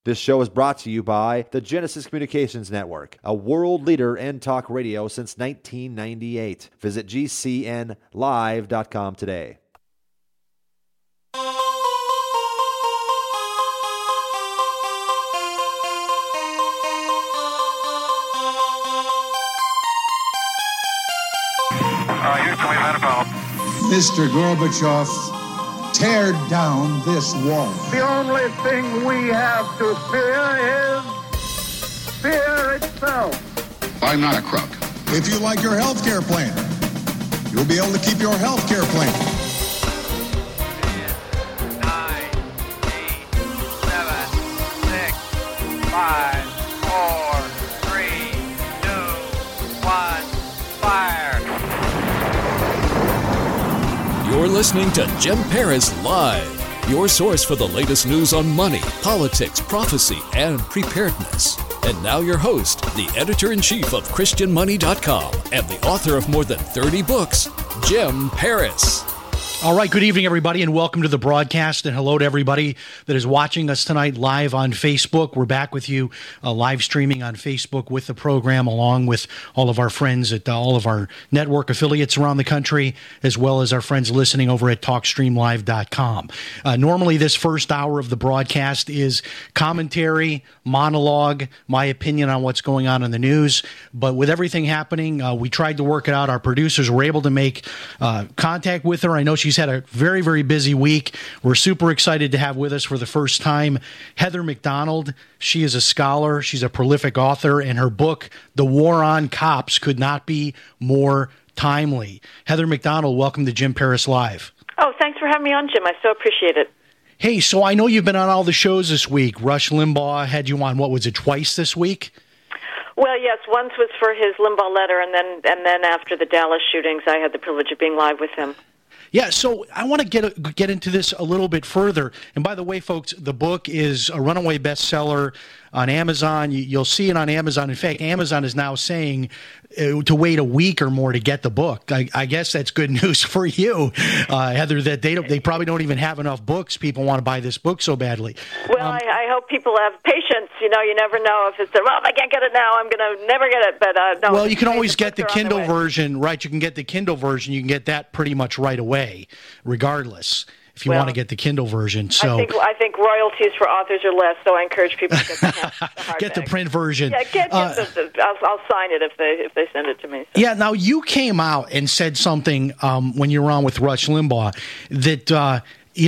This show is brought to you by the Genesis Communications Network, a world leader in talk radio since 1998. Visit GCNlive.com today. Mr. Gorbachev, tear down this wall. The only thing we have to fear is fear itself. I'm not a crook. If you like your health care plan, you'll be able to keep your health care plan. 10, 9, 8, 7, 6, 5, 4, 3, 2, 1, fire. You're listening to Jim Paris Live, your source for the latest news on money, politics, prophecy, and preparedness. And now your host, the editor-in-chief of ChristianMoney.com and the author of more than 30 books, Jim Paris. All right, good evening, everybody, and welcome to the broadcast, and hello to everybody that is watching us tonight live on Facebook. We're back with you live streaming on Facebook with the program, along with all of our friends at all of our network affiliates around the country, as well as our friends listening over at TalkStreamLive.com. Normally, this first hour of the broadcast is commentary, monologue, my opinion on what's going on in the news, but with everything happening, we tried to work it out. Our producers were able to make contact with her. I know she's had a very, very busy week. We're super excited to have with us for the first time Heather McDonald. She is a scholar. She's a prolific author, and her book, The War on Cops, could not be more timely. Heather McDonald, welcome to Jim Paris Live. Oh, thanks for having me on, Jim. I so appreciate it. Hey, so I know you've been on all the shows this week. Rush Limbaugh had you on, what was it, twice this week? Well, yes, once was for his Limbaugh letter, and then after the Dallas shootings, I had the privilege of being live with him. Yeah, so I want to get into this a little bit further. And by the way, folks, the book is a runaway bestseller on Amazon. You'll see it on Amazon. In fact, Amazon is now saying to wait a week or more to get the book. I guess that's good news for you, Heather, that they probably don't even have enough books. People want to buy this book so badly. Well, I hope people have patience. You know, you never know if it's, well, if I can't get it now, I'm going to never get it. But no. Well, you can always get the Kindle version, right? You can get the Kindle version. You can get that pretty much right away, regardless, if you want to get the Kindle version. So I think royalties for authors are less, so I encourage people to get the hardback. Get the print version. Yeah, I'll sign it if they send it to me. So. Yeah, now you came out and said something when you were on with Rush Limbaugh that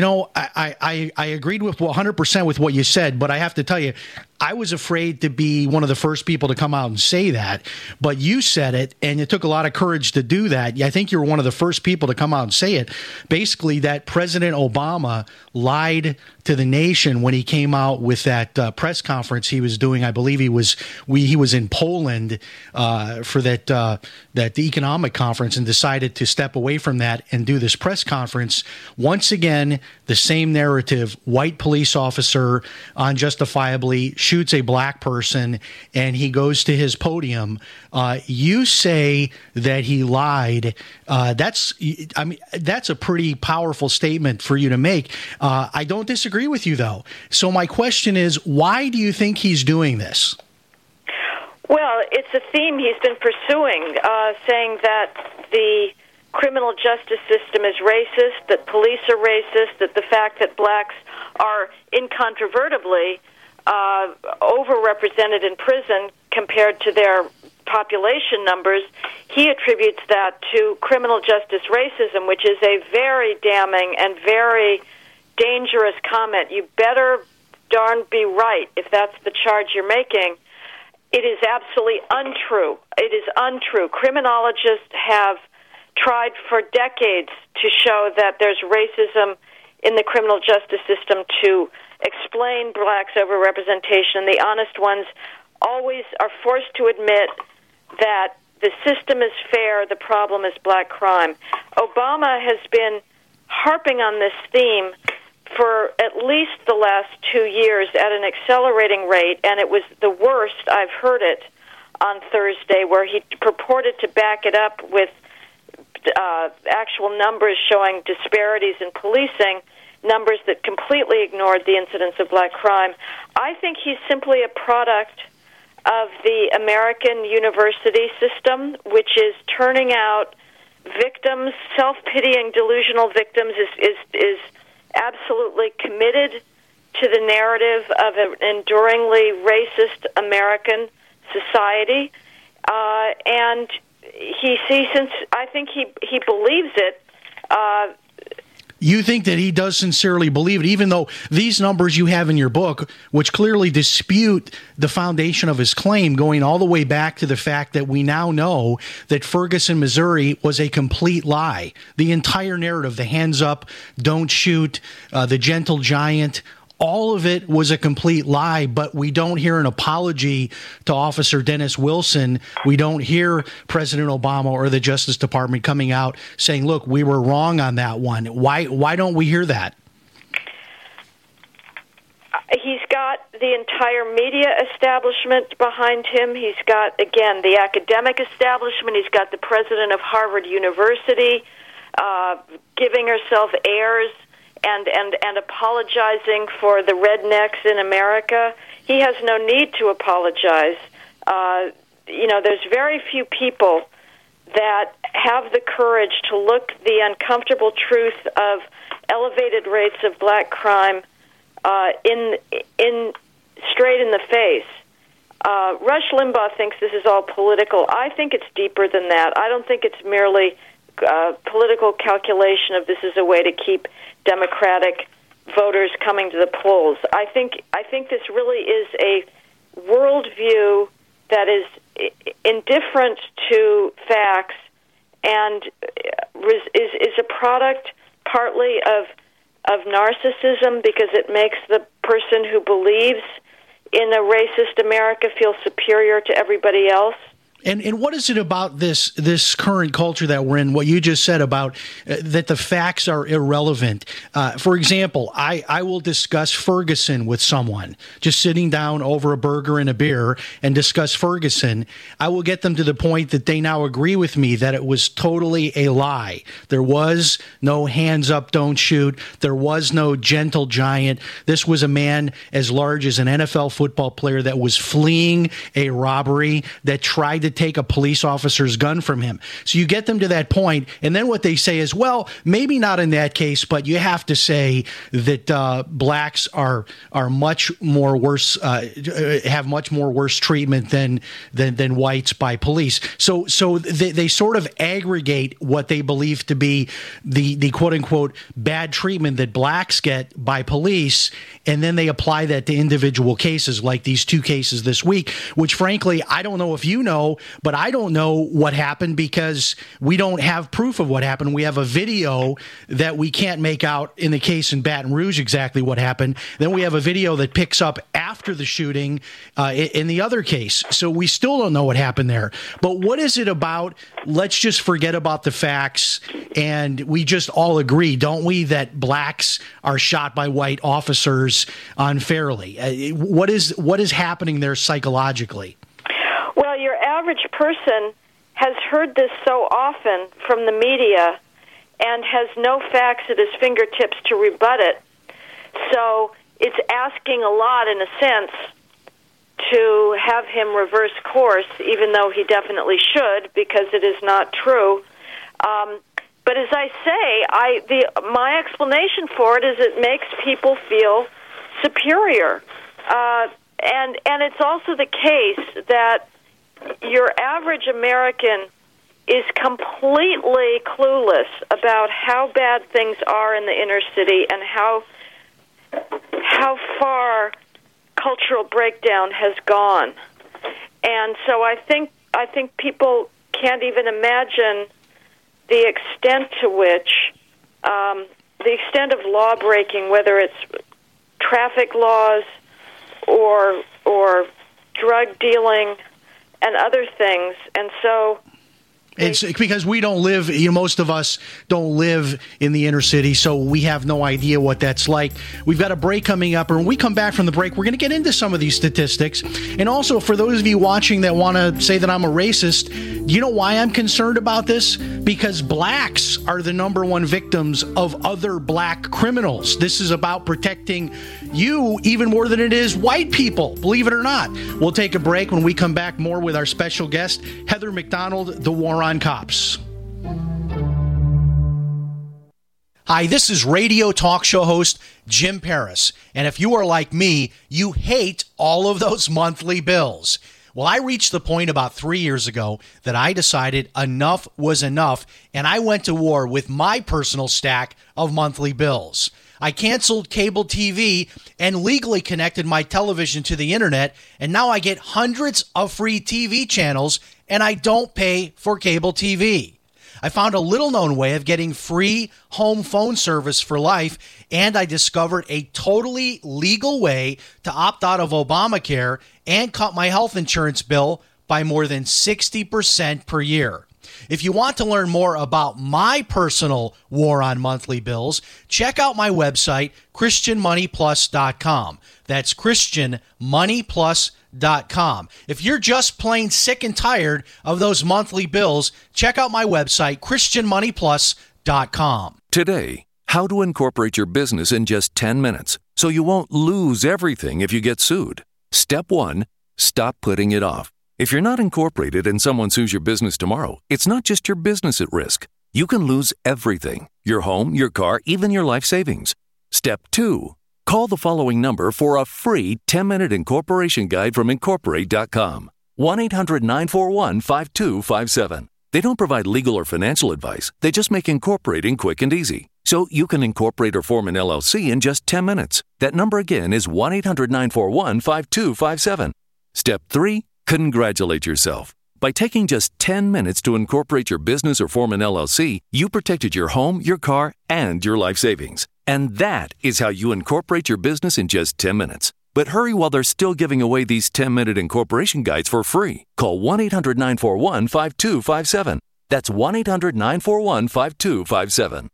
I agreed with 100% with what you said, but I have to tell you, I was afraid to be one of the first people to come out and say that, but you said it, and it took a lot of courage to do that. I think you were one of the first people to come out and say it. Basically, that President Obama lied to the nation when he came out with that press conference he was doing. I believe he was in Poland for that economic conference, and decided to step away from that and do this press conference. Once again, the same narrative: white police officer unjustifiably shoots a black person, and he goes to his podium. You say that he lied. That's a pretty powerful statement for you to make. I don't disagree with you, though. So my question is, why do you think he's doing this? Well, it's a theme he's been pursuing, saying that the criminal justice system is racist, that police are racist, that the fact that blacks are incontrovertibly overrepresented in prison compared to their population numbers, he attributes that to criminal justice racism, which is a very damning and very dangerous comment. You better darn be right if that's the charge you're making. It is absolutely untrue. It is untrue. Criminologists have tried for decades to show that there's racism in the criminal justice system to explain blacks' overrepresentation, and the honest ones always are forced to admit that the system is fair, the problem is black crime. Obama has been harping on this theme for at least the last 2 years at an accelerating rate, and it was the worst. I've heard it on Thursday, where he purported to back it up with actual numbers showing disparities in policing. numbers that completely ignored the incidence of black crime. I think he's simply a product of the American university system, which is turning out victims, self-pitying, delusional victims, is absolutely committed to the narrative of an enduringly racist American society, and I think he believes it. You think that he does sincerely believe it, even though these numbers you have in your book, which clearly dispute the foundation of his claim, going all the way back to the fact that we now know that Ferguson, Missouri was a complete lie. The entire narrative, the hands up, don't shoot, the gentle giant, all of it was a complete lie, but we don't hear an apology to Officer Dennis Wilson. We don't hear President Obama or the Justice Department coming out saying, look, we were wrong on that one. Why don't we hear that? He's got the entire media establishment behind him. He's got, again, the academic establishment. He's got the president of Harvard University giving herself airs and apologizing for the rednecks in America. He has no need to apologize. There's very few people that have the courage to look the uncomfortable truth of elevated rates of black crime in straight in the face. Rush Limbaugh thinks this is all political. I think it's deeper than that. I don't think it's merely political calculation of this is a way to keep Democratic voters coming to the polls. I think this really is a worldview that is indifferent to facts and is a product partly of narcissism, because it makes the person who believes in a racist America feel superior to everybody else. And what is it about this current culture that we're in, what you just said about that the facts are irrelevant? For example, I will discuss Ferguson with someone, just sitting down over a burger and a beer and discuss Ferguson. I will get them to the point that they now agree with me that it was totally a lie. There was no hands up, don't shoot. There was no gentle giant. This was a man as large as an NFL football player that was fleeing a robbery, that tried to take a police officer's gun from him. So you get them to that point, and then what they say is, well, maybe not in that case, but you have to say that blacks are much more worse, have much more worse treatment than whites by police. So they sort of aggregate what they believe to be the quote unquote bad treatment that blacks get by police, and then they apply that to individual cases, like these two cases this week, which frankly, I don't know if you know, but I don't know what happened because we don't have proof of what happened. We have a video that we can't make out in the case in Baton Rouge exactly what happened. Then we have a video that picks up after the shooting in the other case. So we still don't know what happened there. But what is it about? Let's just forget about the facts, and we just all agree, don't we, that blacks are shot by white officers unfairly? What is happening there psychologically? Well, your average person has heard this so often from the media and has no facts at his fingertips to rebut it. So it's asking a lot, in a sense, to have him reverse course, even though he definitely should, because it is not true. But as I say, my explanation for it is it makes people feel superior. And it's also the case that your average American is completely clueless about how bad things are in the inner city and how far cultural breakdown has gone. And so I think people can't even imagine the extent to which the extent of law breaking, whether it's traffic laws or drug dealing and other things. And so it's because we don't live, most of us don't live in the inner city, so we have no idea what that's like. We've got a break coming up, and when we come back from the break, we're going to get into some of these statistics. And also, for those of you watching that want to say that I'm a racist, You know why I'm concerned about this? Because blacks are the number one victims of other black criminals. This is about protecting you even more than it is white people, believe it or not. We'll take a break. When we come back, more with our special guest, Heather McDonald, The War on Cops. Hi, this is radio talk show host Jim Paris. And if you are like me, you hate all of those monthly bills. Well, I reached the point about 3 years ago that I decided enough was enough, and I went to war with my personal stack of monthly bills. I canceled cable TV and legally connected my television to the internet, and now I get hundreds of free TV channels, and I don't pay for cable TV. I found a little-known way of getting free home phone service for life, and I discovered a totally legal way to opt out of Obamacare and cut my health insurance bill by more than 60% per year. If you want to learn more about my personal war on monthly bills, check out my website, ChristianMoneyPlus.com. That's ChristianMoneyPlus.com. If you're just plain sick and tired of those monthly bills, check out my website, ChristianMoneyPlus.com. Today, how to incorporate your business in just 10 minutes so you won't lose everything if you get sued. Step 1, stop putting it off. If you're not incorporated and someone sues your business tomorrow, it's not just your business at risk. You can lose everything: your home, your car, even your life savings. Step 2, call the following number for a free 10-minute incorporation guide from Incorporate.com. 1-800-941-5257. They don't provide legal or financial advice. They just make incorporating quick and easy. So you can incorporate or form an LLC in just 10 minutes. That number again is 1-800-941-5257. Step 3, congratulate yourself. By taking just 10 minutes to incorporate your business or form an LLC, you protected your home, your car, and your life savings. And that is how you incorporate your business in just 10 minutes. But hurry while they're still giving away these 10-minute incorporation guides for free. Call 1-800-941-5257. That's 1-800-941-5257.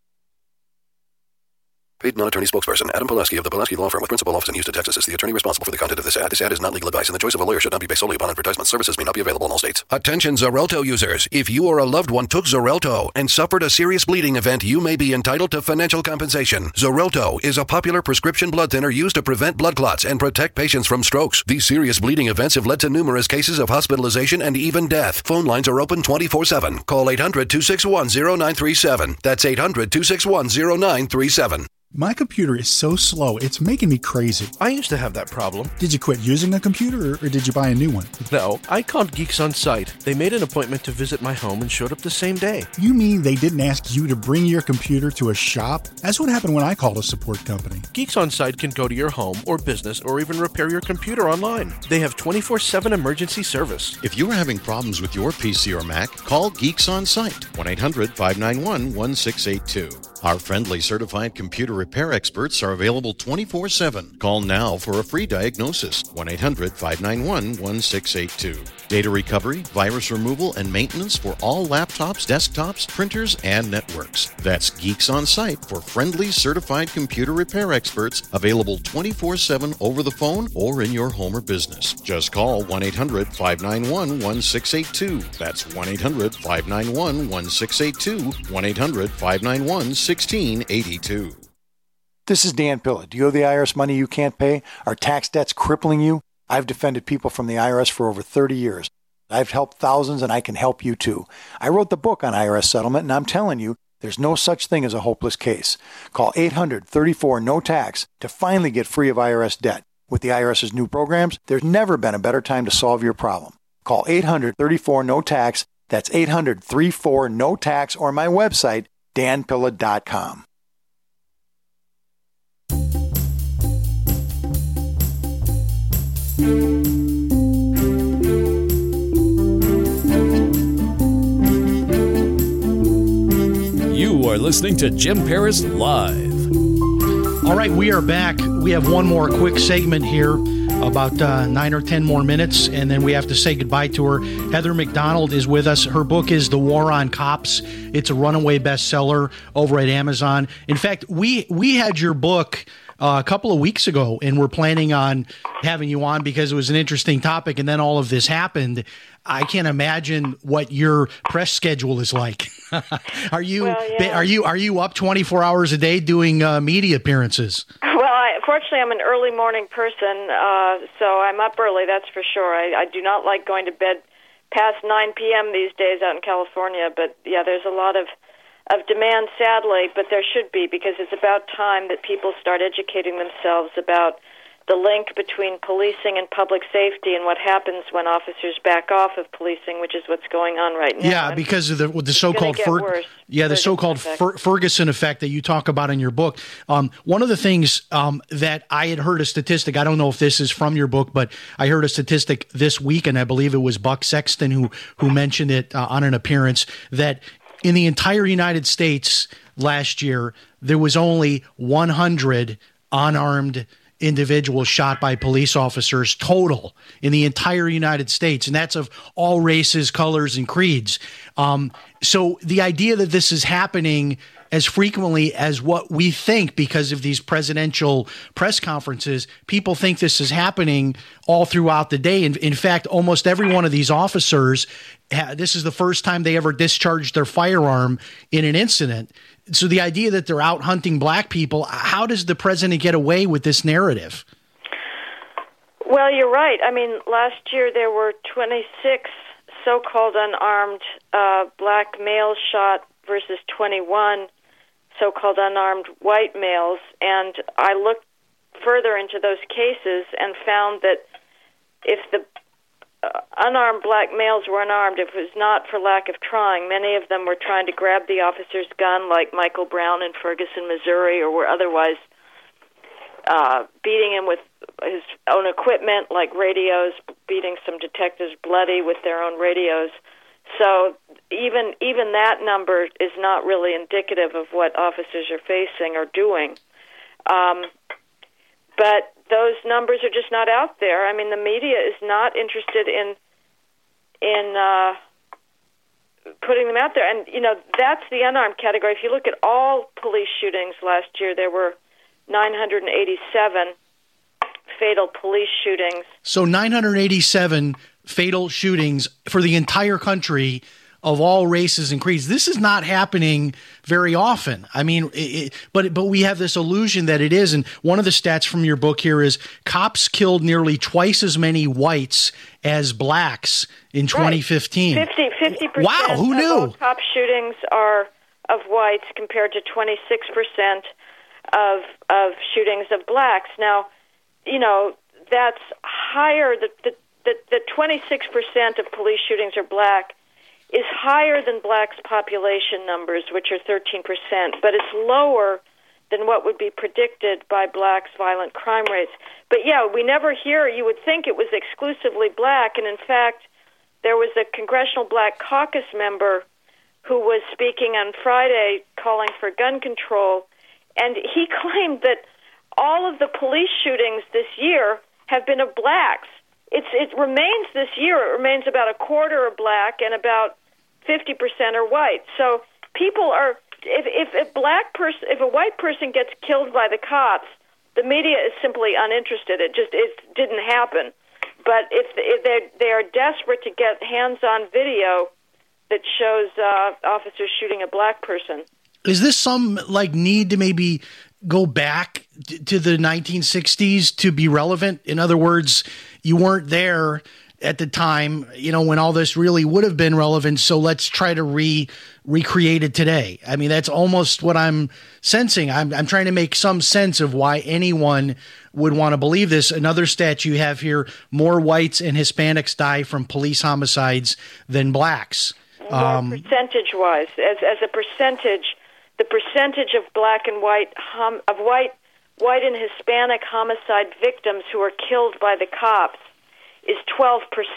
Paid non-attorney spokesperson Adam Pulaski of the Pulaski Law Firm with principal office in Houston, Texas is the attorney responsible for the content of this ad. This ad is not legal advice, and the choice of a lawyer should not be based solely upon advertisement. Services may not be available in all states. Attention Xarelto users. If you or a loved one took Xarelto and suffered a serious bleeding event, you may be entitled to financial compensation. Xarelto is a popular prescription blood thinner used to prevent blood clots and protect patients from strokes. These serious bleeding events have led to numerous cases of hospitalization and even death. Phone lines are open 24/7. Call 800-261-0937. That's 800-261-0937. My computer is so slow, it's making me crazy. I used to have that problem. Did you quit using a computer, or did you buy a new one? No, I called Geeks On Site. They made an appointment to visit my home and showed up the same day. You mean they didn't ask you to bring your computer to a shop? That's what happened when I called a support company. Geeks On Site can go to your home or business or even repair your computer online. They have 24/7 emergency service. If you're having problems with your PC or Mac, call Geeks On Site, 1-800-591-1682. Our friendly certified computer repair experts are available 24/7. Call now for a free diagnosis, 1-800-591-1682. Data recovery, virus removal, and maintenance for all laptops, desktops, printers, and networks. That's Geeks On Site for friendly certified computer repair experts, available 24/7 over the phone or in your home or business. Just call 1-800-591-1682. That's 1-800-591-1682, 1-800-591-1682. 1682. This is Dan Pilla. Do you owe the IRS money you can't pay? Are tax debts crippling you? I've defended people from the IRS for over 30 years. I've helped thousands, and I can help you too. I wrote the book on IRS settlement, and I'm telling you, there's no such thing as a hopeless case. Call 800-34-NO-TAX to finally get free of IRS debt. With the IRS's new programs, there's never been a better time to solve your problem. Call 800-34-NO-TAX. That's 800-34-NO-TAX, or my website, danpilla.com. You are listening to Jim Paris Live. All right, we are back. We have one more quick segment here, about 9 or 10 more minutes, and then we have to say goodbye to her. Heather McDonald is with us. Her book is The War on Cops. It's a runaway bestseller over at Amazon. In fact, we had your book a couple of weeks ago, and we're planning on having you on because it was an interesting topic, and then all of this happened. I can't imagine what your press schedule is like. Are you up 24 hours a day doing media appearances? Well, fortunately, I'm an early morning person, so I'm up early, that's for sure. I do not like going to bed past 9 p.m. these days out in California, but yeah, there's a lot of demand, sadly, but there should be, because it's about time that people start educating themselves about the link between policing and public safety and what happens when officers back off of policing, which is what's going on right now. Yeah, because of the so-called Ferguson effect that you talk about in your book. One of the things that I had heard a statistic, I don't know if this is from your book, but I heard a statistic this week, and I believe it was Buck Sexton who mentioned it on an appearance, that in the entire United States last year, there was only 100 unarmed individuals shot by police officers total in the entire United States, and that's of all races, colors, and creeds. So the idea that this is happening as frequently as what we think because of these presidential press conferences, people think this is happening all throughout the day. In fact, almost every one of these officers, this is the first time they ever discharged their firearm in an incident. So the idea that they're out hunting black people, how does the president get away with this narrative? Well, you're right. I mean, last year there were 26 so-called unarmed black males shot versus 21 so-called unarmed white males. And I looked further into those cases and found that if the unarmed black males were unarmed, it was not for lack of trying. Many of them were trying to grab the officer's gun, like Michael Brown in Ferguson, Missouri, or were otherwise beating him with his own equipment, like radios, beating some detectives bloody with their own radios. So even that number is not really indicative of what officers are facing or doing. But those numbers are just not out there. I mean, the media is not interested in putting them out there. And, you know, that's the unarmed category. If you look at all police shootings last year, there were 987 fatal police shootings. So 987 fatal shootings for the entire country of all races and creeds. This is not happening very often. I mean, but we have this illusion that it is. And one of the stats from your book here is cops killed nearly twice as many whites as blacks in 2015. 50% wow, who knew? Of all cop shootings are of whites compared to 26% of shootings of blacks. Now, you know, that's higher. The 26% of police shootings are black is higher than blacks' population numbers, which are 13%, but it's lower than what would be predicted by blacks' violent crime rates. But yeah, we never hear, you would think it was exclusively black, and in fact, there was a Congressional Black Caucus member who was speaking on Friday calling for gun control, and he claimed that all of the police shootings this year have been of blacks. It remains this year, it remains about a quarter are black and about 50% are white. So people are, if a white person gets killed by the cops, the media is simply uninterested. It didn't happen. But if they are desperate to get hands-on video that shows officers shooting a black person. Is this some need to maybe go back to the 1960s to be relevant? In other words, you weren't there at the time, when all this really would have been relevant. So let's try to recreate it today. I mean, that's almost what I'm sensing. I'm trying to make some sense of why anyone would want to believe this. Another stat you have here, more whites and Hispanics die from police homicides than blacks. Percentage-wise, as a percentage, the percentage of black and white, of white and Hispanic homicide victims who are killed by the cops is 12%.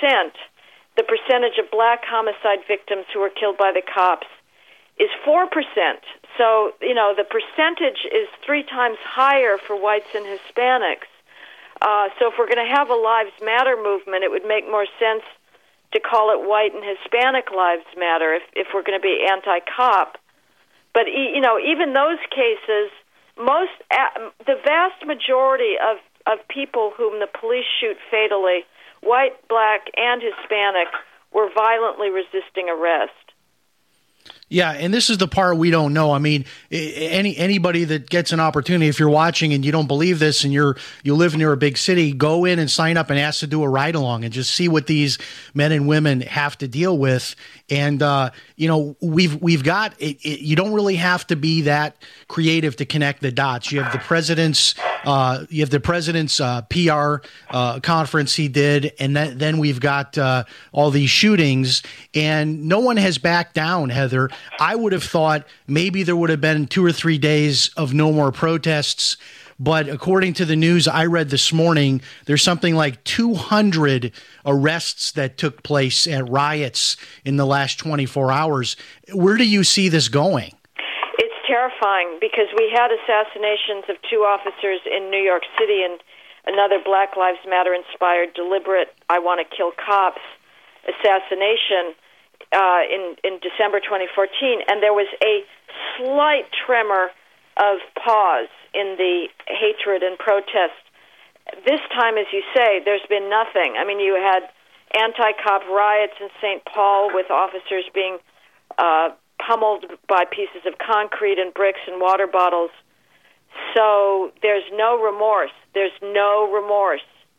The percentage of black homicide victims who are killed by the cops is 4%. So, the percentage is 3 times higher for whites and Hispanics. So if we're going to have a Lives Matter movement, it would make more sense to call it white and Hispanic Lives Matter if we're going to be anti-cop. But, even those cases, the vast majority of people whom the police shoot fatally, white, black, and Hispanic, were violently resisting arrest. Yeah, and this is the part we don't know. I mean, anybody that gets an opportunity, if you're watching and you don't believe this and you live near a big city, go in and sign up and ask to do a ride-along and just see what these men and women have to deal with. And, we've got it. You don't really have to be that creative to connect the dots. You have the president's PR conference he did, and then we've got all these shootings, and no one has backed down, Heather. I would have thought maybe there would have been 2 or 3 days of no more protests. But according to the news I read this morning, there's something like 200 arrests that took place at riots in the last 24 hours. Where do you see this going? It's terrifying because we had assassinations of 2 officers in New York City and another Black Lives Matter inspired deliberate I want to kill cops assassination in December 2014, and there was a slight tremor of pause in the hatred and protest. This time, as you say, there's been nothing. I mean, you had anti-cop riots in St. Paul with officers being pummeled by pieces of concrete and bricks and water bottles. So there's no remorse. There's no remorse.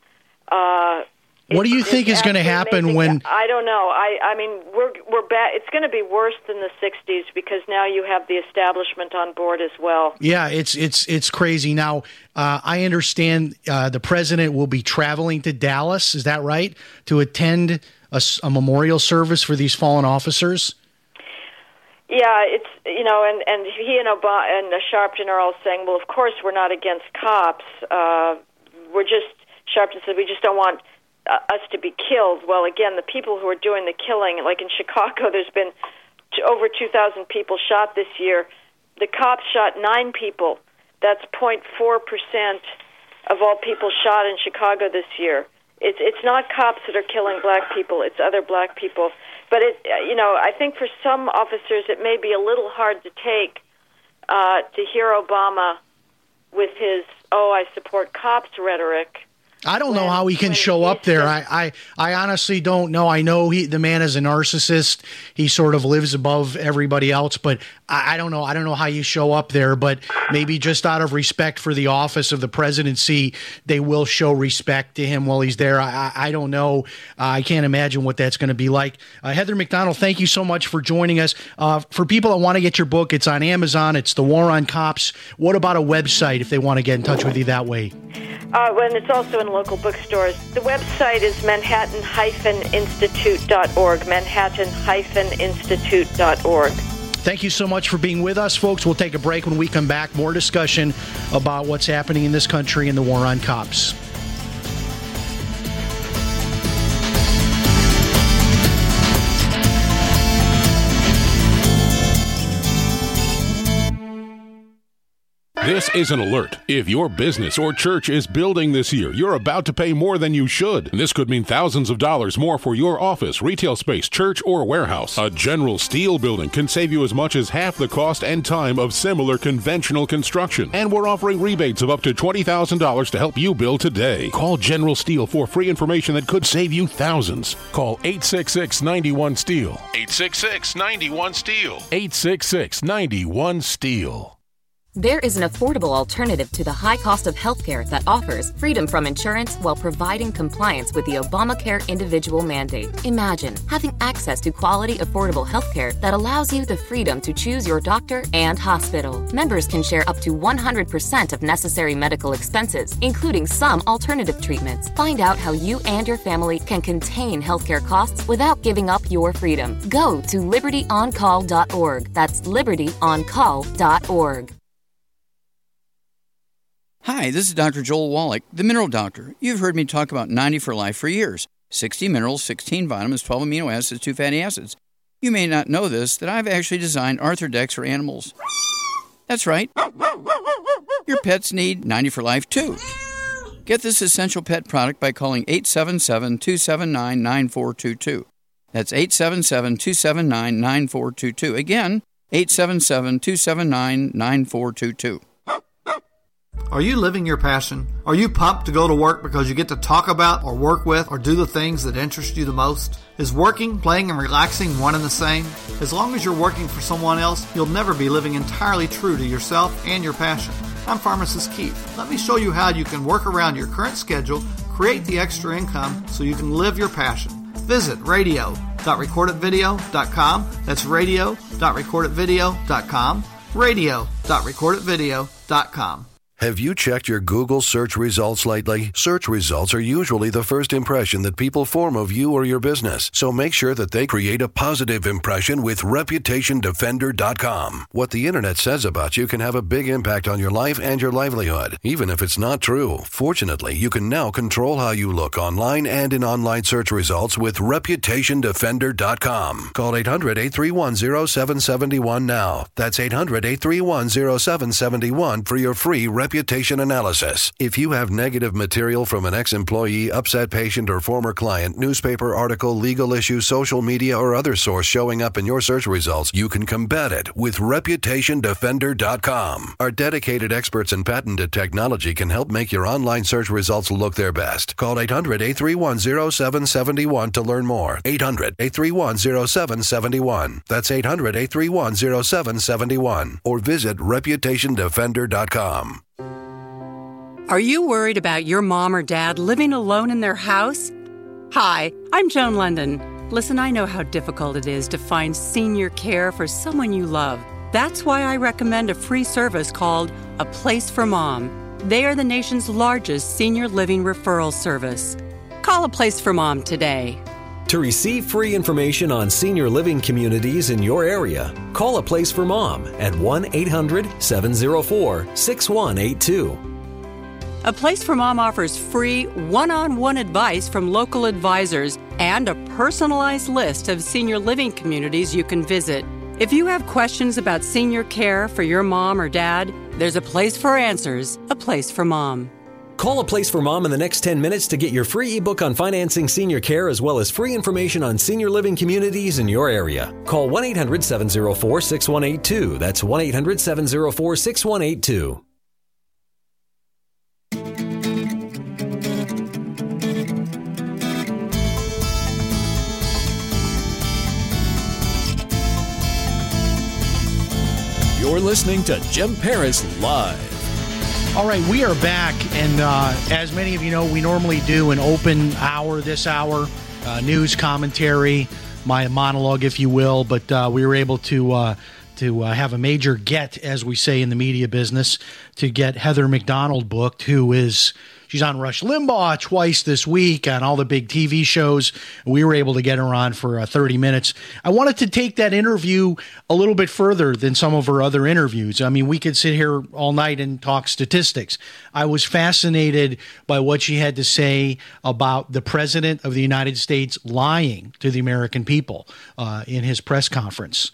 What do you think is going to happen when? I don't know. I mean, we're back. It's going to be worse than the '60s because now you have the establishment on board as well. Yeah, it's crazy. Now, I understand the president will be traveling to Dallas. Is that right? To attend a memorial service for these fallen officers. Yeah, it's and he and Obama and Sharpton are all saying, well, of course we're not against cops. Sharpton said we just don't want us to be killed. Well, again, the people who are doing the killing, like in Chicago, there's been over 2,000 people shot this year. The cops shot 9 people. That's 0.4% of all people shot in Chicago this year. It's not cops that are killing black people. It's other black people. But I think for some officers it may be a little hard to take to hear Obama with his "I support cops" rhetoric. I don't know how he can show up there. I honestly don't know. I know the man is a narcissist. He sort of lives above everybody else, but I don't know. I don't know how you show up there, but maybe just out of respect for the office of the presidency, they will show respect to him while he's there. I don't know. I can't imagine what that's going to be like. Heather Mac Donald, thank you so much for joining us. For people that want to get your book, it's on Amazon. It's The War on Cops. What about a website if they want to get in touch with you that way? And it's also in local bookstores. The website is Manhattan-Institute.org, Manhattan-Institute.org. Thank you so much for being with us, folks. We'll take a break. When we come back, more discussion about what's happening in this country and the war on cops. This is an alert. If your business or church is building this year, you're about to pay more than you should. And this could mean thousands of dollars more for your office, retail space, church, or warehouse. A General Steel building can save you as much as half the cost and time of similar conventional construction. And we're offering rebates of up to $20,000 to help you build today. Call General Steel for free information that could save you thousands. Call 866-91-STEEL. 866-91-STEEL. 866-91-STEEL. There is an affordable alternative to the high cost of healthcare that offers freedom from insurance while providing compliance with the Obamacare individual mandate. Imagine having access to quality, affordable healthcare that allows you the freedom to choose your doctor and hospital. Members can share up to 100% of necessary medical expenses, including some alternative treatments. Find out how you and your family can contain healthcare costs without giving up your freedom. Go to libertyoncall.org. That's libertyoncall.org. Hi, this is Dr. Joel Wallach, the Mineral Doctor. You've heard me talk about 90 for Life for years. 60 minerals, 16 vitamins, 12 amino acids, 2 fatty acids. You may not know this, that I've actually designed Arthrodex for animals. That's right. Your pets need 90 for Life too. Get this essential pet product by calling 877-279-9422. That's 877-279-9422. Again, 877-279-9422. Are you living your passion? Are you pumped to go to work because you get to talk about or work with or do the things that interest you the most? Is working, playing, and relaxing one and the same? As long as you're working for someone else, you'll never be living entirely true to yourself and your passion. I'm Pharmacist Keith. Let me show you how you can work around your current schedule, create the extra income so you can live your passion. Visit radio.recordedvideo.com. That's radio.recordedvideo.com. radio.recordedvideo.com. Have you checked your Google search results lately? Search results are usually the first impression that people form of you or your business. So make sure that they create a positive impression with ReputationDefender.com. What the internet says about you can have a big impact on your life and your livelihood, even if it's not true. Fortunately, you can now control how you look online and in online search results with ReputationDefender.com. Call 800-831-0771 now. That's 800-831-0771 for your free reputation analysis. If you have negative material from an ex-employee, upset patient, or former client, newspaper article, legal issue, social media, or other source showing up in your search results, you can combat it with ReputationDefender.com. Our dedicated experts in patented technology can help make your online search results look their best. Call 800-831-0771 to learn more. 800-831-0771. That's 800-831-0771. Or visit ReputationDefender.com. Are you worried about your mom or dad living alone in their house? Hi, I'm Joan London. Listen, I know how difficult it is to find senior care for someone you love. That's why I recommend a free service called A Place for Mom. They are the nation's largest senior living referral service. Call A Place for Mom today. To receive free information on senior living communities in your area, call A Place for Mom at 1-800-704-6182. A Place for Mom offers free one-on-one advice from local advisors and a personalized list of senior living communities you can visit. If you have questions about senior care for your mom or dad, there's a place for answers, A Place for Mom. Call A Place for Mom in the next 10 minutes to get your free ebook on financing senior care as well as free information on senior living communities in your area. Call 1-800-704-6182. That's 1-800-704-6182. You're listening to Jim Paris Live. All right, we are back, and as many of you know, we normally do an open hour this hour, news commentary, my monologue, if you will, but we were able to have a major get, as we say in the media business, to get Heather McDonald booked, who is... She's on Rush Limbaugh twice this week on all the big TV shows. We were able to get her on for 30 minutes. I wanted to take that interview a little bit further than some of her other interviews. I mean, we could sit here all night and talk statistics. I was fascinated by what she had to say about the President of the United States lying to the American people in his press conference.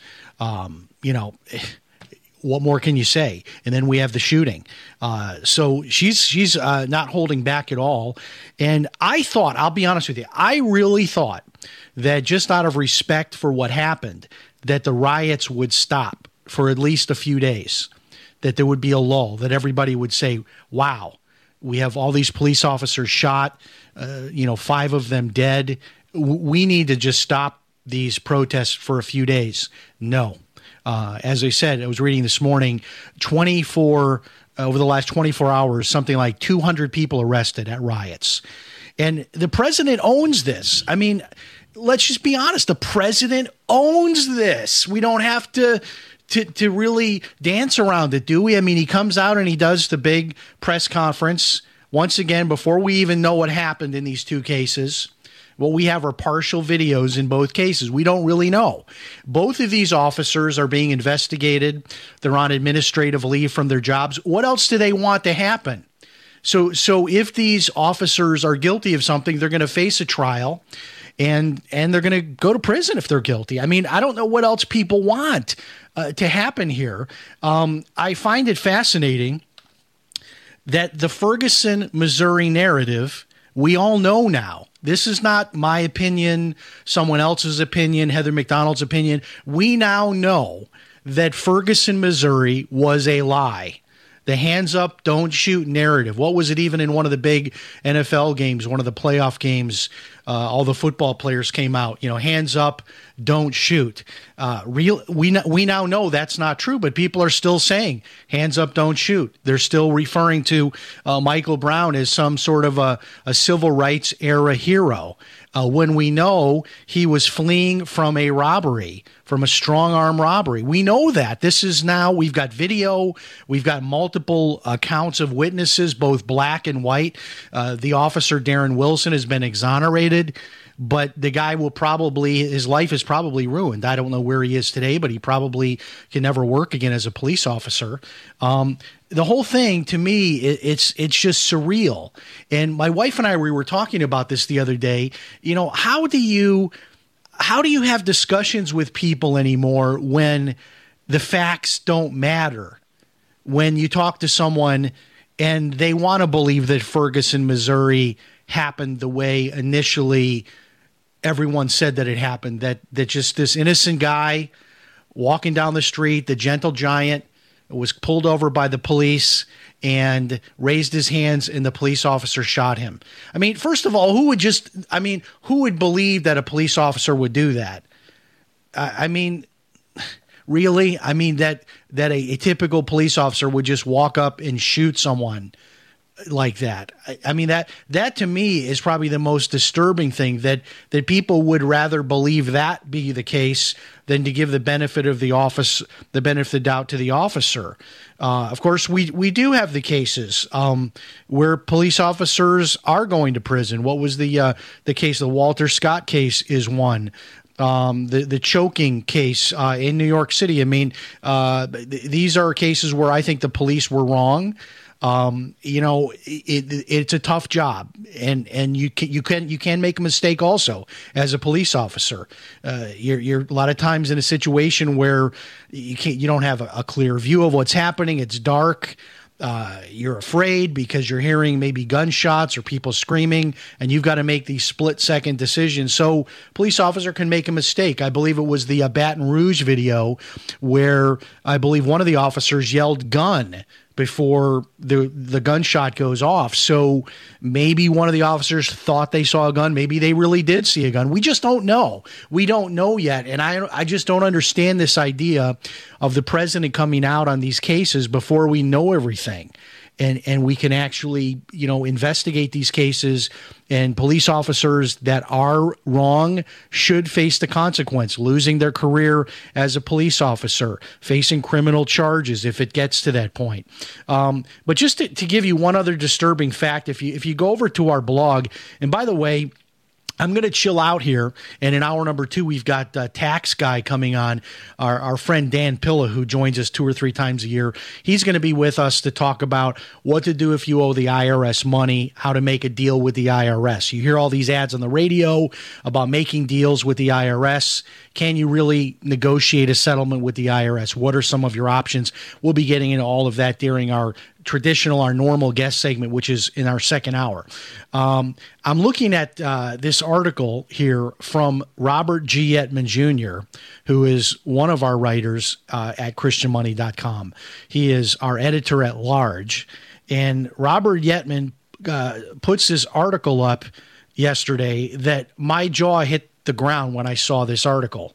What more can you say? And then we have the shooting. So she's not holding back at all. And I thought, I'll be honest with you, I really thought that just out of respect for what happened, that the riots would stop for at least a few days, that there would be a lull, that everybody would say, wow, we have all these police officers shot, 5 of them dead. We need to just stop these protests for a few days. No. As I said, I was reading this morning, over the last 24 hours, something like 200 people arrested at riots. And the president owns this. I mean, let's just be honest. The president owns this. We don't have to really dance around it, do we? I mean, he comes out and he does the big press conference once again before we even know what happened in these two cases. What we have are partial videos in both cases. We don't really know. Both of these officers are being investigated. They're on administrative leave from their jobs. What else do they want to happen? So if these officers are guilty of something, they're going to face a trial, and they're going to go to prison if they're guilty. I mean, I don't know what else people want to happen here. I find it fascinating that the Ferguson, Missouri narrative, we all know now. This is not my opinion, someone else's opinion, Heather McDonald's opinion. We now know that Ferguson, Missouri was a lie. The hands up, don't shoot narrative. What was it even in one of the big NFL games, one of the playoff games, all the football players came out, hands up, don't shoot. We now know that's not true, but people are still saying hands up, don't shoot. They're still referring to Michael Brown as some sort of a civil rights era hero. When we know he was fleeing from a robbery, from a strong arm robbery. We know that. This is now, we've got video, we've got multiple accounts of witnesses, both black and white. The officer, Darren Wilson, has been exonerated, but the guy his life is probably ruined. I don't know where he is today, but he probably can never work again as a police officer. The whole thing, to me, it's just surreal. And my wife and I, we were talking about this the other day. How do you have discussions with people anymore when the facts don't matter? When you talk to someone and they want to believe that Ferguson, Missouri happened the way initially everyone said that it happened, that just this innocent guy walking down the street, the gentle giant, was pulled over by the police and raised his hands and the police officer shot him. I mean, first of all, who would believe that a police officer would do that? Really? That a typical police officer would just walk up and shoot someone like that. That to me is probably the most disturbing thing, that people would rather believe that be the case than to give the benefit of the doubt to the officer. Of course, we do have the cases where police officers are going to prison. What was the case? The Walter Scott case is one. The choking case in New York City. These are cases where I think the police were wrong. It's a tough job, and you can make a mistake also as a police officer. You're a lot of times in a situation where you don't have a clear view of what's happening. It's dark. You're afraid because you're hearing maybe gunshots or people screaming, and you've got to make these split-second decisions. So police officer can make a mistake. I believe it was the Baton Rouge video where I believe one of the officers yelled gun before the gunshot goes off. So maybe one of the officers thought they saw a gun. Maybe they really did see a gun. We just don't know. We don't know yet. And I just don't understand this idea of the president coming out on these cases before we know everything. And we can actually, investigate these cases, and police officers that are wrong should face the consequence, losing their career as a police officer, facing criminal charges if it gets to that point. But just to give you one other disturbing fact, if you go over to our blog, and by the way, I'm going to chill out here, and in hour number 2, we've got Tax Guy coming on, our friend Dan Pilla, who joins us 2 or 3 times a year. He's going to be with us to talk about what to do if you owe the IRS money, how to make a deal with the IRS. You hear all these ads on the radio about making deals with the IRS. Can you really negotiate a settlement with the IRS? What are some of your options? We'll be getting into all of that during our normal guest segment, which is in our second hour. I'm looking at this article here from Robert G. Yetman Jr., who is one of our writers at ChristianMoney.com. He is our editor at large. And Robert Yetman puts this article up yesterday that my jaw hit the ground when I saw this article.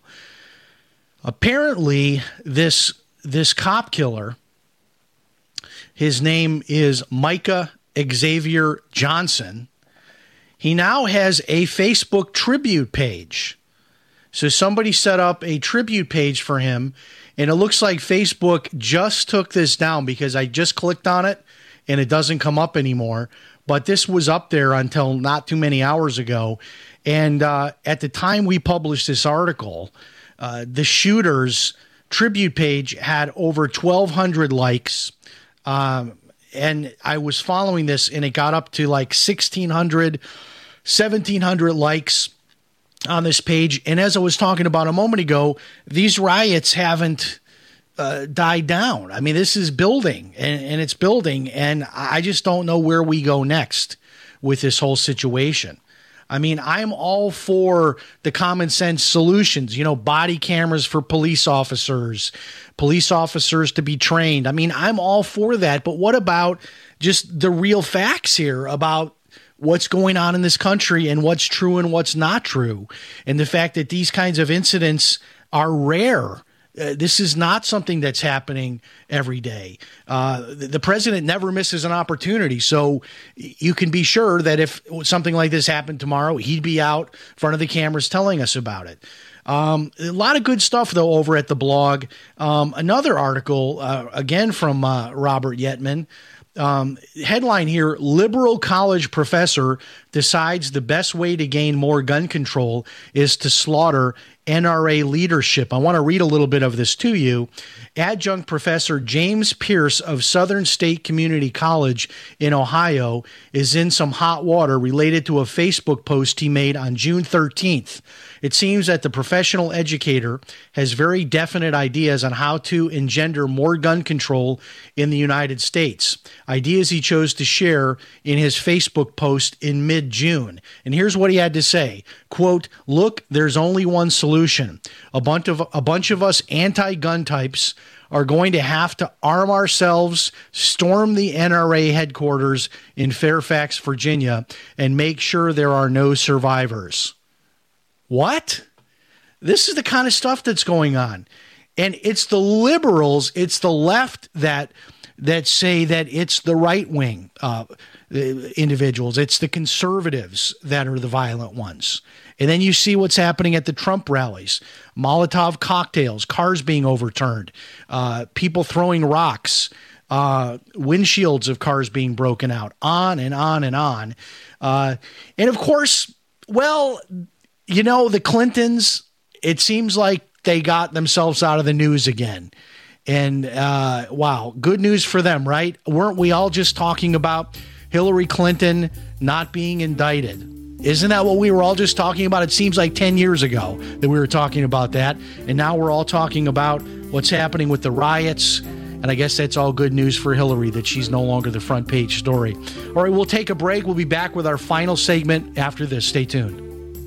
Apparently, this cop killer, his name is Micah Xavier Johnson. He now has a Facebook tribute page. So somebody set up a tribute page for him, and it looks like Facebook just took this down because I just clicked on it and it doesn't come up anymore. But this was up there until not too many hours ago. And at the time we published this article, the shooter's tribute page had over 1,200 likes. And I was following this, and it got up to like 1,600, 1,700 likes on this page. And as I was talking about a moment ago, these riots haven't died down. I mean, this is building, and it's building, and I just don't know where we go next with this whole situation. I mean, I'm all for the common sense solutions, body cameras for police officers to be trained. I mean, I'm all for that. But what about just the real facts here about what's going on in this country and what's true and what's not true? And the fact that these kinds of incidents are rare. This is not something that's happening every day. The president never misses an opportunity. So you can be sure that if something like this happened tomorrow, he'd be out in front of the cameras telling us about it. A lot of good stuff, though, over at the blog. Another article, again from Robert Yetman. Headline here, liberal college professor decides the best way to gain more gun control is to slaughter NRA leadership. I want to read a little bit of this to you. Adjunct Professor James Pierce of Southern State Community College in Ohio is in some hot water related to a Facebook post he made on June 13th. It seems that the professional educator has very definite ideas on how to engender more gun control in the United States. Ideas he chose to share in his Facebook post in mid-June. And here's what he had to say. Quote, "Look, there's only one solution. A bunch of us anti-gun types are going to have to arm ourselves, storm the NRA headquarters in Fairfax, Virginia, and make sure there are no survivors." What? This is the kind of stuff that's going on. And it's the liberals, it's the left that say that it's the right-wing individuals. It's the conservatives that are the violent ones. And then you see what's happening at the Trump rallies. Molotov cocktails, cars being overturned, people throwing rocks, windshields of cars being broken out, on and on and on. And of course, well, the Clintons, it seems like they got themselves out of the news again. And wow, good news for them, right? Weren't we all just talking about Hillary Clinton not being indicted? Isn't that what we were all just talking about? It seems like 10 years ago that we were talking about that. And now we're all talking about what's happening with the riots. And I guess that's all good news for Hillary, that she's no longer the front page story. All right, we'll take a break. We'll be back with our final segment after this. Stay tuned.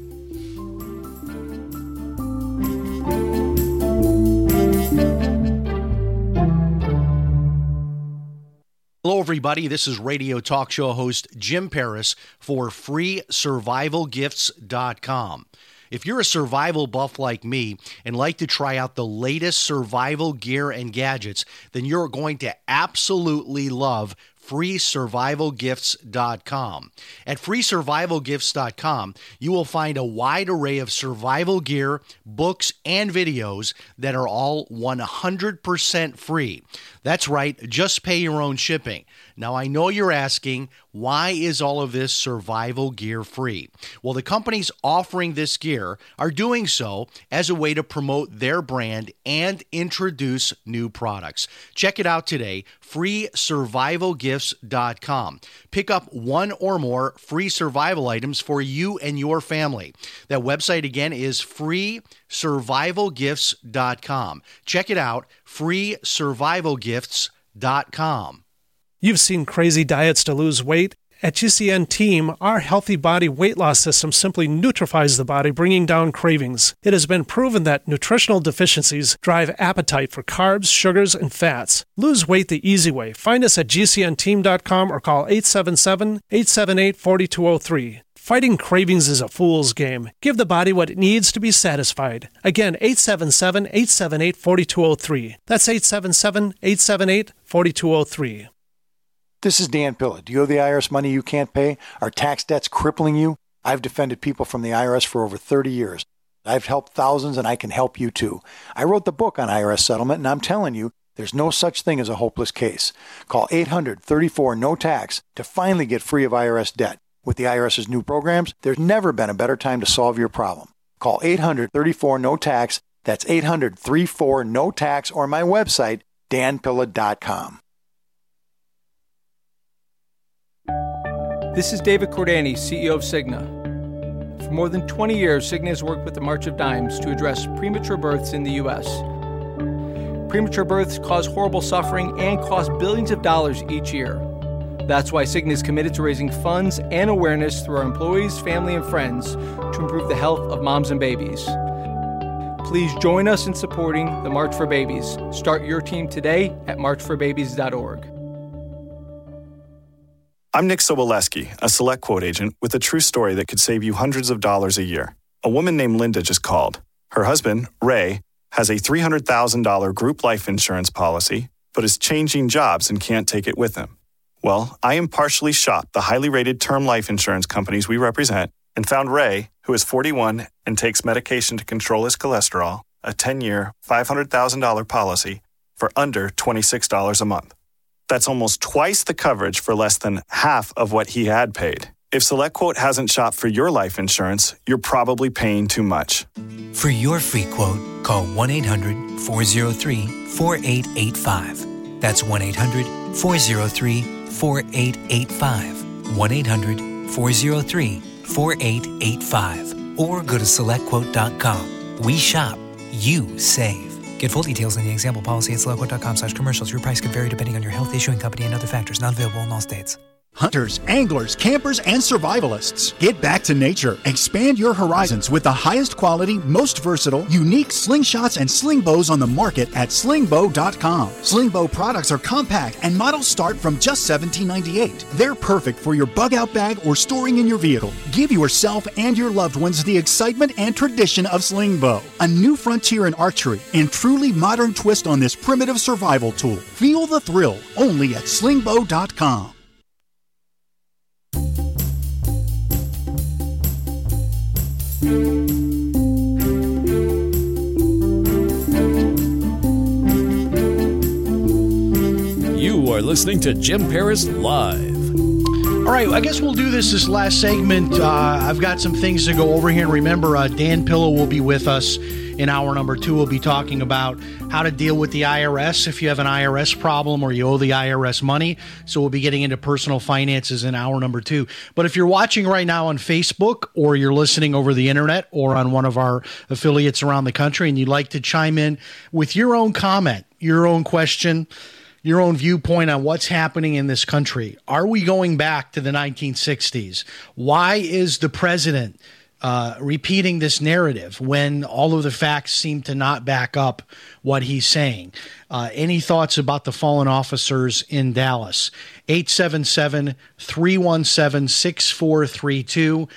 Hello, everybody. This is radio talk show host Jim Paris for FreeSurvivalGifts.com. If you're a survival buff like me and like to try out the latest survival gear and gadgets, then you're going to absolutely love FreeSurvivalGifts.com. At FreeSurvivalGifts.com, you will find a wide array of survival gear, books, and videos that are all 100% free. That's right, just pay your own shipping. Now, I know you're asking, why is all of this survival gear free? Well, the companies offering this gear are doing so as a way to promote their brand and introduce new products. Check it out today, FreeSurvivalGifts.com. Pick up one or more free survival items for you and your family. That website again is FreeSurvivalGifts.com. Check it out, FreeSurvivalGifts.com. You've seen crazy diets to lose weight. At GCN Team, our Healthy Body weight loss system simply neutralizes the body, bringing down cravings. It has been proven that nutritional deficiencies drive appetite for carbs, sugars, and fats. Lose weight the easy way. Find us at GCNteam.com or call 877-878-4203. Fighting cravings is a fool's game. Give the body what it needs to be satisfied. Again, 877-878-4203. That's 877-878-4203. This is Dan Pilla. Do you owe the IRS money you can't pay? Are tax debts crippling you? I've defended people from the IRS for over 30 years. I've helped thousands, and I can help you too. I wrote the book on IRS settlement, and I'm telling you, there's no such thing as a hopeless case. Call 800-34-NO-TAX to finally get free of IRS debt. With the IRS's new programs, there's never been a better time to solve your problem. Call 800-34-NO-TAX. That's 800-34-NO-TAX, or my website, danpilla.com. This is David Cordani, CEO of Cigna. For more than 20 years, Cigna has worked with the March of Dimes to address premature births in the U.S. Premature births cause horrible suffering and cost billions of dollars each year. That's why Cigna is committed to raising funds and awareness through our employees, family, and friends to improve the health of moms and babies. Please join us in supporting the March for Babies. Start your team today at marchforbabies.org. I'm Nick Soboleski, a SelectQuote agent with a true story that could save you hundreds of dollars a year. A woman named Linda just called. Her husband, Ray, has a $300,000 group life insurance policy, but is changing jobs and can't take it with him. Well, I impartially shopped the highly rated term life insurance companies we represent and found Ray, who is 41 and takes medication to control his cholesterol, a 10-year, $500,000 policy for under $26 a month. That's almost twice the coverage for less than half of what he had paid. If SelectQuote hasn't shopped for your life insurance, you're probably paying too much. For your free quote, call 1-800-403-4885. That's 1-800-403-4885. 1-800-403-4885. Or go to SelectQuote.com. We shop. You save. Get full details on the example policy at SelectQuote.com/commercials. Your price could vary depending on your health, issuing company, and other factors. Not available in all states. Hunters, anglers, campers, and survivalists. Get back to nature. Expand your horizons with the highest quality, most versatile, unique slingshots and sling bows on the market at slingbow.com. Sling bow products are compact and models start from just $17.98. They're perfect for your bug out bag or storing in your vehicle. Give yourself and your loved ones the excitement and tradition of sling bow. A new frontier in archery and truly modern twist on this primitive survival tool. Feel the thrill only at slingbow.com. You are listening to Jim Paris Live. All right, I guess we'll do this last segment. I've got some things to go over here. And remember, Dan Pillow will be with us in hour number 2. We'll be talking about how to deal with the IRS if you have an IRS problem or you owe the IRS money. So we'll be getting into personal finances in hour number 2. But if you're watching right now on Facebook or you're listening over the internet or on one of our affiliates around the country and you'd like to chime in with your own comment, your own question, your own viewpoint on what's happening in this country. Are we going back to the 1960s? Why is the president repeating this narrative when all of the facts seem to not back up what he's saying? Any thoughts about the fallen officers in Dallas? 877-317-6432.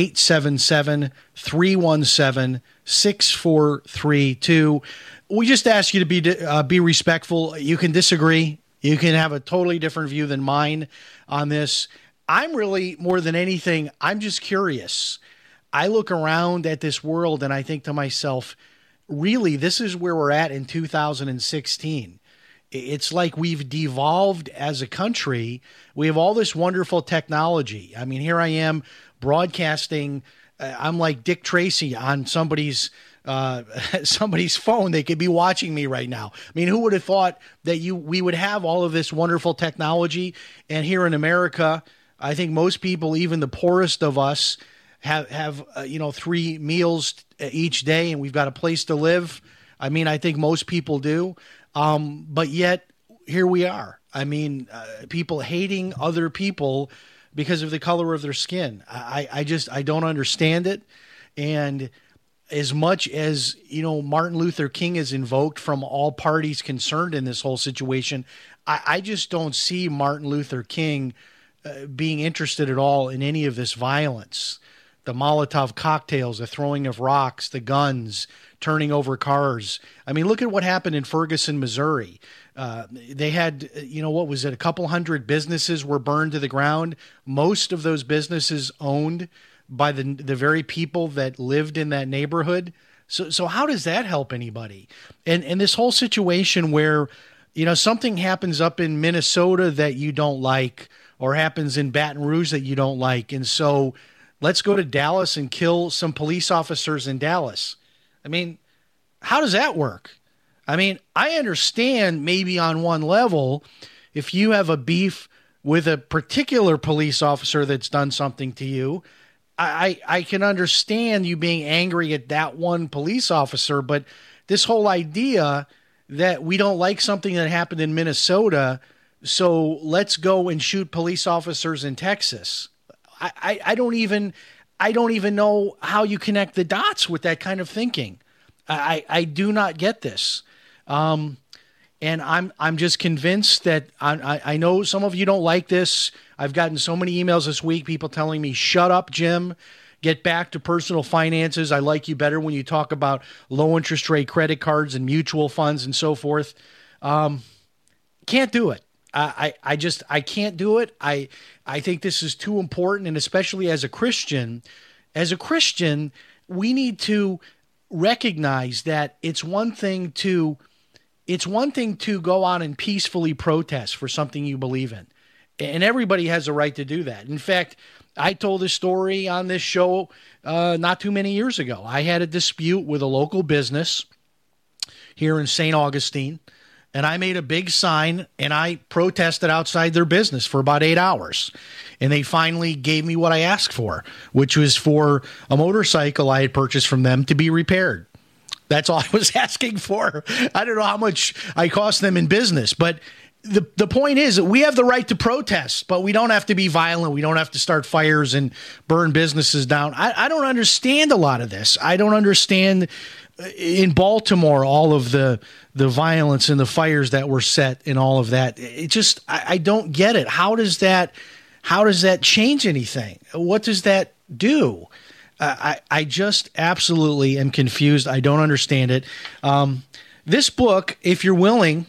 877-317-6432. We just ask you to be respectful. You can disagree. You can have a totally different view than mine on this. I'm really, more than anything, I'm just curious. I look around at this world and I think to myself, really, this is where we're at in 2016. It's like we've devolved as a country. We have all this wonderful technology. I mean, here I am broadcasting. I'm like Dick Tracy on somebody's phone. They could be watching me right now. I mean, who would have thought that we would have all of this wonderful technology? And here in America, I think most people, even the poorest of us, have 3 meals each day, and we've got a place to live. I mean, I think most people do. But yet here we are. I mean, people hating other people because of the color of their skin. I don't understand it. And as much as, Martin Luther King is invoked from all parties concerned in this whole situation, I just don't see Martin Luther King being interested at all in any of this violence. The Molotov cocktails, the throwing of rocks, the guns, turning over cars. I mean, look at what happened in Ferguson, Missouri. They had, a couple hundred businesses were burned to the ground. Most of those businesses owned by the very people that lived in that neighborhood. So how does that help anybody? And this whole situation where, something happens up in Minnesota that you don't like, or happens in Baton Rouge that you don't like. And so let's go to Dallas and kill some police officers in Dallas. I mean, how does that work? I mean, I understand maybe on one level, if you have a beef with a particular police officer that's done something to you, I can understand you being angry at that one police officer. But this whole idea that we don't like something that happened in Minnesota so let's go and shoot police officers in Texas. I don't even know how you connect the dots with that kind of thinking. I do not get this. And I'm just convinced that I know some of you don't like this. I've gotten so many emails this week, people telling me, shut up, Jim. Get back to personal finances. I like you better when you talk about low interest rate credit cards and mutual funds and so forth. Can't do it. I can't do it. I think this is too important. And especially as a Christian, we need to recognize that it's one thing to go out and peacefully protest for something you believe in. And everybody has a right to do that. In fact, I told this story on this show not too many years ago. I had a dispute with a local business here in St. Augustine, and I made a big sign, and I protested outside their business for about 8 hours. And they finally gave me what I asked for, which was for a motorcycle I had purchased from them to be repaired. That's all I was asking for. I don't know how much I cost them in business, but the point is that we have the right to protest, but we don't have to be violent. We don't have to start fires and burn businesses down. I don't understand a lot of this. I don't understand in Baltimore all of the violence and the fires that were set and all of that. It just, I don't get it. How does that change anything? What does that do? I just absolutely am confused. I don't understand it. This book, if you're willing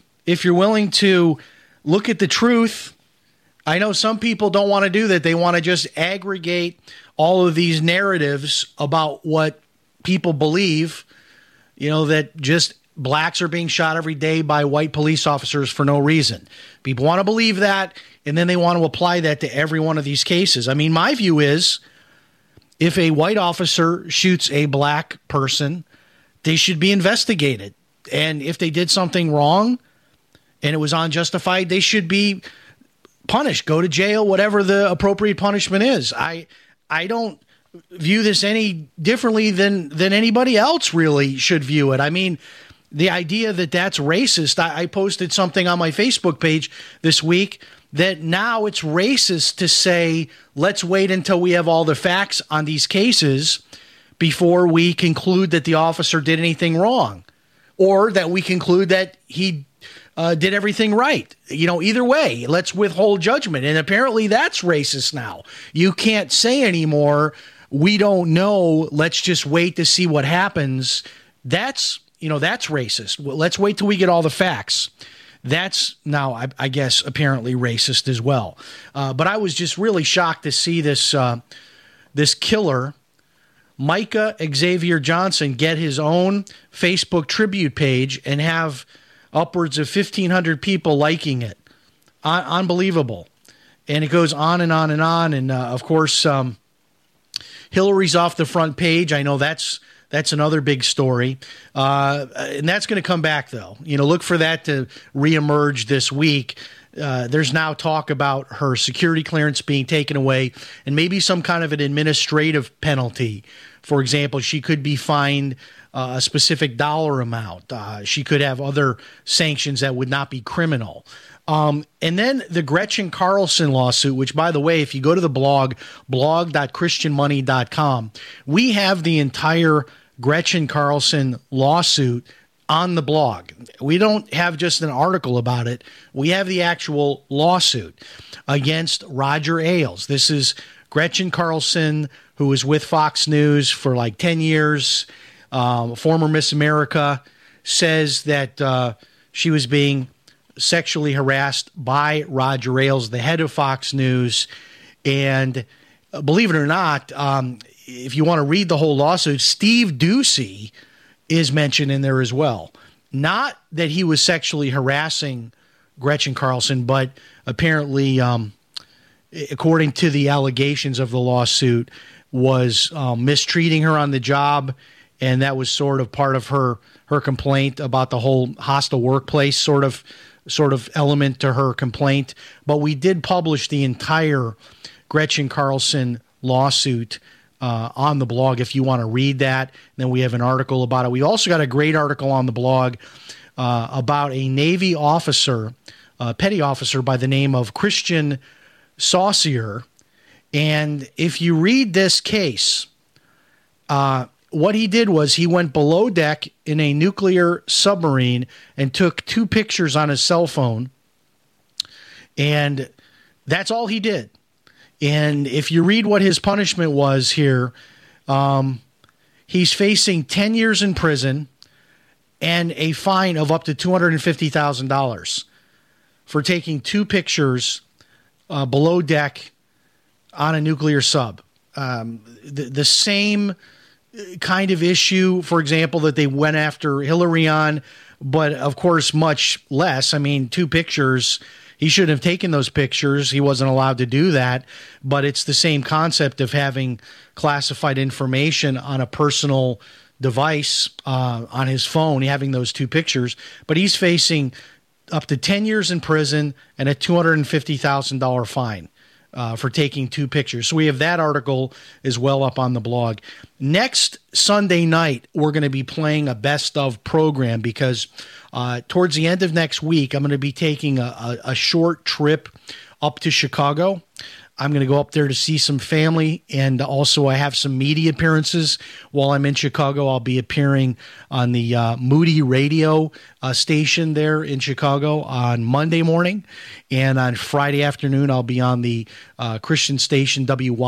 to look at the truth, I know some people don't want to do that. They want to just aggregate all of these narratives about what people believe, that just blacks are being shot every day by white police officers for no reason. People want to believe that, and then they want to apply that to every one of these cases. I mean, my view is if a white officer shoots a black person, they should be investigated. And if they did something wrong and it was unjustified, they should be punished, go to jail, whatever the appropriate punishment is. I don't view this any differently than anybody else really should view it. I mean, the idea that that's racist, I posted something on my Facebook page this week that now it's racist to say, let's wait until we have all the facts on these cases before we conclude that the officer did anything wrong, or that we conclude that he did everything right. Either way, let's withhold judgment. And apparently that's racist now. You can't say anymore, we don't know, let's just wait to see what happens. That's racist. Well, let's wait till we get all the facts. That's now, I guess, apparently racist as well. But I was just really shocked to see this killer, Micah Xavier Johnson, get his own Facebook tribute page and have upwards of 1,500 people liking it. Unbelievable. And it goes on and on and on. And, of course, Hillary's off the front page. I know that's another big story. And that's going to come back, though. Look for that to reemerge this week. There's now talk about her security clearance being taken away and maybe some kind of an administrative penalty. For example, she could be fined a specific dollar amount. She could have other sanctions that would not be criminal. And then the Gretchen Carlson lawsuit, which, by the way, if you go to the blog.christianmoney.com, we have the entire Gretchen Carlson lawsuit on the blog. We don't have just an article about it. We have the actual lawsuit against Roger Ailes. This is Gretchen Carlson, who was with Fox News for like 10 years, former Miss America, says that she was being sexually harassed by Roger Ailes, the head of Fox News. And believe it or not, if you want to read the whole lawsuit, Steve Doocy is mentioned in there as well. Not that he was sexually harassing Gretchen Carlson, but apparently, according to the allegations of the lawsuit, was mistreating her on the job, and that was sort of part of her complaint about the whole hostile workplace sort of element to her complaint. But we did publish the entire Gretchen Carlson lawsuit on the blog if you want to read that. Then we have an article about it. We also got a great article on the blog about a Navy officer petty officer by the name of Christian Saucier. And if you read this case, what he did was he went below deck in a nuclear submarine and took 2 pictures on his cell phone. And that's all he did. And if you read what his punishment was here, he's facing 10 years in prison and a fine of up to $250,000 for taking 2 pictures below deck on a nuclear sub. The same kind of issue, for example, that they went after Hillary on, but of course much less. I mean, 2 pictures. He shouldn't have taken those pictures. He wasn't allowed to do that. But it's the same concept of having classified information on a personal device on his phone, having those 2 pictures. But he's facing up to 10 years in prison and a $250,000 fine for taking 2 pictures. So we have that article as well up on the blog. Next Sunday night, we're going to be playing a best of program because towards the end of next week, I'm going to be taking a short trip up to Chicago. I'm going to go up there to see some family, and also I have some media appearances while I'm in Chicago. I'll be appearing on the Moody Radio station there in Chicago on Monday morning, and on Friday afternoon I'll be on the Christian station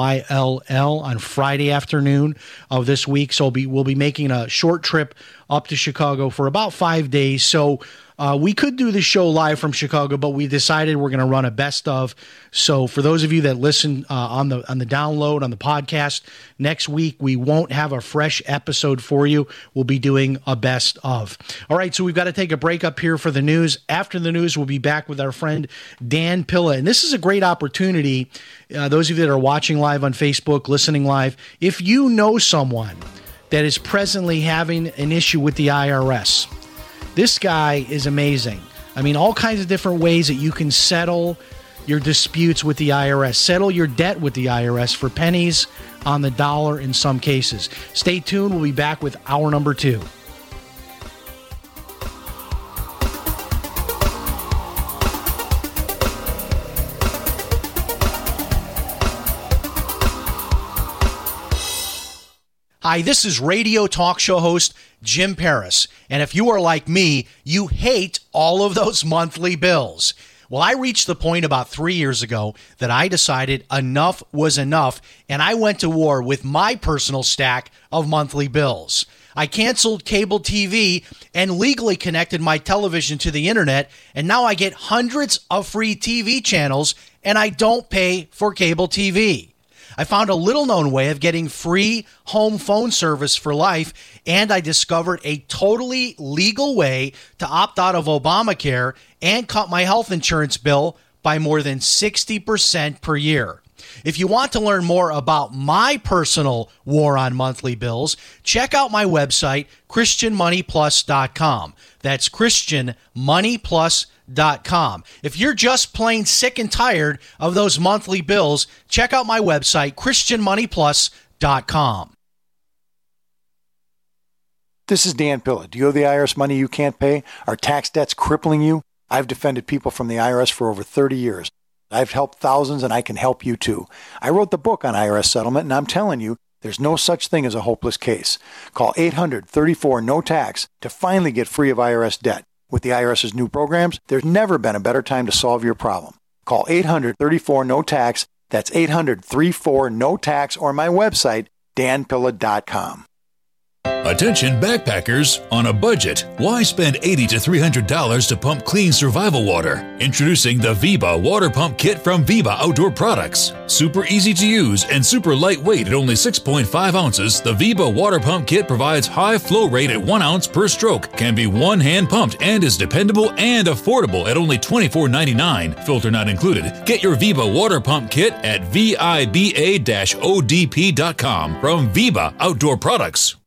WYLL on Friday afternoon of this week. So we'll be making a short trip up to Chicago for about 5 days. So we could do the show live from Chicago, but we decided we're going to run a best of. So for those of you that listen on the download, on the podcast, next week we won't have a fresh episode for you. We'll be doing a best of. All right, so we've got to take a break up here for the news. After the news, we'll be back with our friend Dan Pilla. And this is a great opportunity, those of you that are watching live on Facebook, listening live, if you know someone that is presently having an issue with the IRS, this guy is amazing. I mean, all kinds of different ways that you can settle your disputes with the IRS, settle your debt with the IRS for pennies on the dollar in some cases. Stay tuned. We'll be back with hour number 2. Hi, this is radio talk show host Jim Paris, and if you are like me, you hate all of those monthly bills. Well, I reached the point about 3 years ago that I decided enough was enough, and I went to war with my personal stack of monthly bills. I canceled cable TV and legally connected my television to the internet, and now I get hundreds of free TV channels, and I don't pay for cable TV. I found a little-known way of getting free home phone service for life, and I discovered a totally legal way to opt out of Obamacare and cut my health insurance bill by more than 60% per year. If you want to learn more about my personal war on monthly bills, check out my website, ChristianMoneyPlus.com. That's ChristianMoneyPlus.com. If you're just plain sick and tired of those monthly bills, check out my website, ChristianMoneyPlus.com. This is Dan Pilla. Do you owe the IRS money you can't pay? Are tax debts crippling you? I've defended people from the IRS for over 30 years. I've helped thousands, and I can help you too. I wrote the book on IRS settlement, and I'm telling you, there's no such thing as a hopeless case. Call 800-34-NO-TAX to finally get free of IRS debt. With the IRS's new programs, there's never been a better time to solve your problem. Call 800-34-NO-TAX. That's 800-34-NO-TAX, or my website, danpilla.com. Attention backpackers on a budget. Why spend $80 to $300 to pump clean survival water? Introducing the VIBA Water Pump Kit from VIBA Outdoor Products. Super easy to use and super lightweight at only 6.5 ounces, the VIBA Water Pump Kit provides high flow rate at 1 ounce per stroke, can be one-hand pumped, and is dependable and affordable at only $24.99, filter not included. Get your VIBA Water Pump Kit at VIBA-ODP.com from VIBA Outdoor Products.